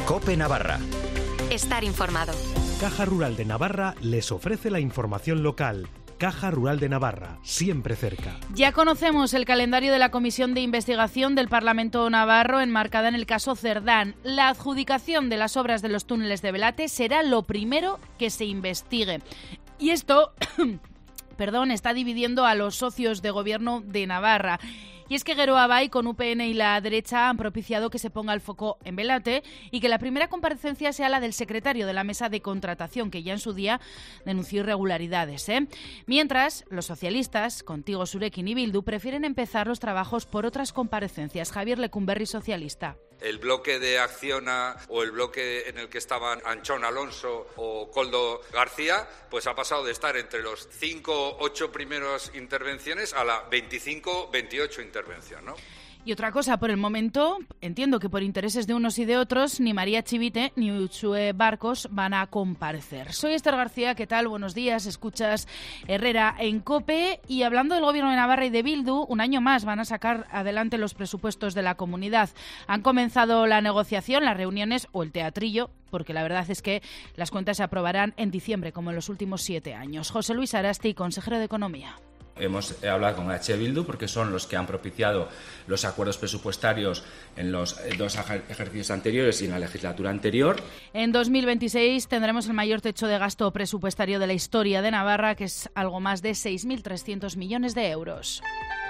COPE Navarra. Estar informado. Caja Rural de Navarra les ofrece la información local. Caja Rural de Navarra, siempre cerca. Ya conocemos el calendario de la Comisión de Investigación del Parlamento Navarro enmarcada en el caso Cerdán. La adjudicación de las obras de los túneles de Belate será lo primero que se investigue. Y esto, está dividiendo a los socios de gobierno de Navarra. Y es que Geroa Bai, con UPN y la derecha, han propiciado que se ponga el foco en Belate y que la primera comparecencia sea la del secretario de la mesa de contratación, que ya en su día denunció irregularidades. Mientras, los socialistas, Contigo Surekin y Bildu, prefieren empezar los trabajos por otras comparecencias. Javier Lecumberri, socialista. El bloque de Acciona o el bloque en el que estaban Anchón Alonso o Koldo García, pues ha pasado de estar entre los 5-8 primeras intervenciones a la 25-28 intervención, ¿no? Y otra cosa, por el momento, entiendo que por intereses de unos y de otros, ni María Chivite ni Uxue Barcos van a comparecer. Soy Esther García, ¿qué tal? Buenos días, escuchas Herrera en COPE. Y hablando del Gobierno de Navarra y de Bildu, un año más van a sacar adelante los presupuestos de la comunidad. Han comenzado la negociación, las reuniones o el teatrillo, porque la verdad es que las cuentas se aprobarán en diciembre, como en los últimos 7 años. José Luis Arasti, consejero de Economía. Hemos hablado con H. Bildu porque son los que han propiciado los acuerdos presupuestarios en los 2 ejercicios anteriores y en la legislatura anterior. En 2026 tendremos el mayor techo de gasto presupuestario de la historia de Navarra, que es algo más de 6.300 millones de euros.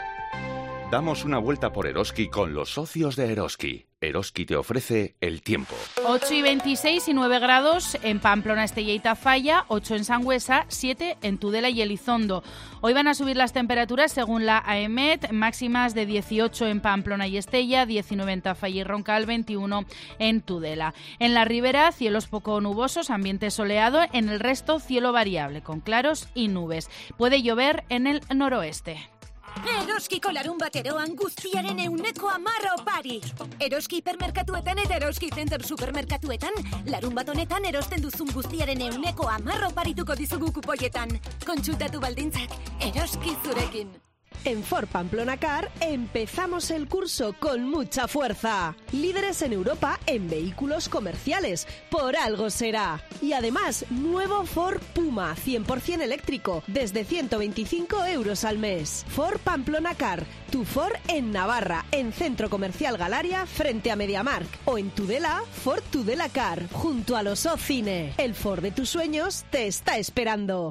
Damos una vuelta por Eroski con los socios de Eroski. Eroski te ofrece el tiempo. 8:26 y 9 grados en Pamplona, Estella y Tafalla, 8 en Sangüesa, 7 en Tudela y Elizondo. Hoy van a subir las temperaturas según la AEMET, máximas de 18 en Pamplona y Estella, 19 en Tafalla y Roncal, 21 en Tudela. En la ribera, cielos poco nubosos, ambiente soleado, en el resto cielo variable, con claros y nubes. Puede llover en el noroeste. Eroskiko larun bateroan guztiaren 110 opari. Eroski hipermerkatuetan eta Eroski Center supermerkatuetan larun bat honetan erosten duzun guztiaren 110 oparituko dizugu kupoietan. Kontsultatu baldintzak, Eroski zurekin. En Ford Pamplona Car empezamos el curso con mucha fuerza. Líderes en Europa en vehículos comerciales. Por algo será. Y además, nuevo Ford Puma 100% eléctrico desde 125 euros al mes. Ford Pamplona Car, tu Ford en Navarra, en Centro Comercial Galaria frente a Mediamarkt. O en Tudela, Ford Tudela Car, junto a los Ocine. El Ford de tus sueños te está esperando.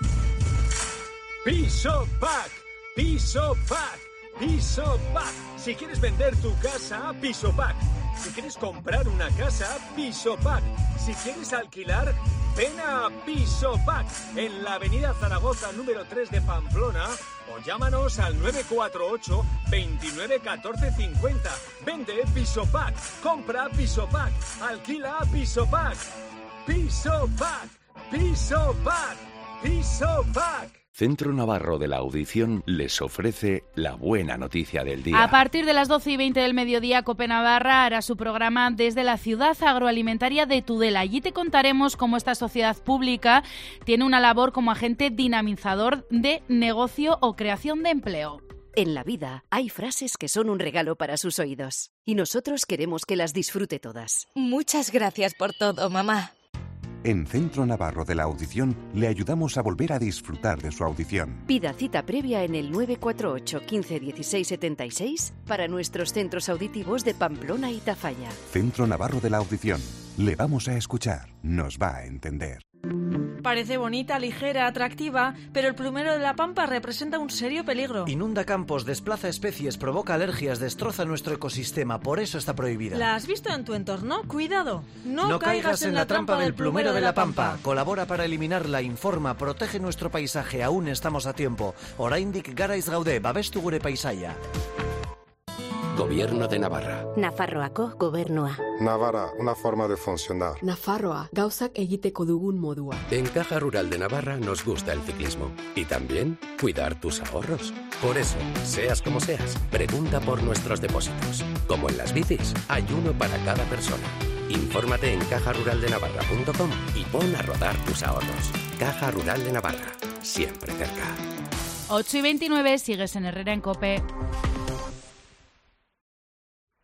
Piso Pack. Piso Pack, Piso Pack. Si quieres vender tu casa, Piso Pack. Si quieres comprar una casa, Piso Pack. Si quieres alquilar, ven a Piso Pack en la avenida Zaragoza número 3 de Pamplona o llámanos al 948 29 14 50. Vende Piso Pack, compra Piso Pack, alquila Piso Pack. Piso Pack, Piso Pack, Piso Pack. Centro Navarro de la Audición les ofrece la buena noticia del día. A partir de las 12:20 del mediodía, COPE Navarra hará su programa desde la ciudad agroalimentaria de Tudela. Allí te contaremos cómo esta sociedad pública tiene una labor como agente dinamizador de negocio o creación de empleo. En la vida hay frases que son un regalo para sus oídos y nosotros queremos que las disfrute todas. Muchas gracias por todo, mamá. En Centro Navarro de la Audición le ayudamos a volver a disfrutar de su audición. Pida cita previa en el 948 15 16 76 para nuestros centros auditivos de Pamplona y Tafalla. Centro Navarro de la Audición. Le vamos a escuchar. Nos va a entender. Parece bonita, ligera, atractiva, pero el plumero de la Pampa representa un serio peligro. Inunda campos, desplaza especies, provoca alergias, destroza nuestro ecosistema, por eso está prohibida. ¿La has visto en tu entorno? Cuidado. No caigas en la trampa del plumero de la Pampa. Colabora para eliminarla, informa, protege nuestro paisaje, aún estamos a tiempo. Oraindik garaiz gaude, babestu gure paisaia. Gobierno de Navarra. Nafarroako gobernua. Navarra, una forma de funcionar. Nafarroa, gauzak egiteko dugun modua. En Caja Rural de Navarra nos gusta el ciclismo y también cuidar tus ahorros. Por eso, seas como seas, pregunta por nuestros depósitos. Como en las bicis, hay uno para cada persona. Infórmate en cajaruraldenavarra.com y pon a rodar tus ahorros. Caja Rural de Navarra, siempre cerca. 8:29, sigues en Herrera en COPE.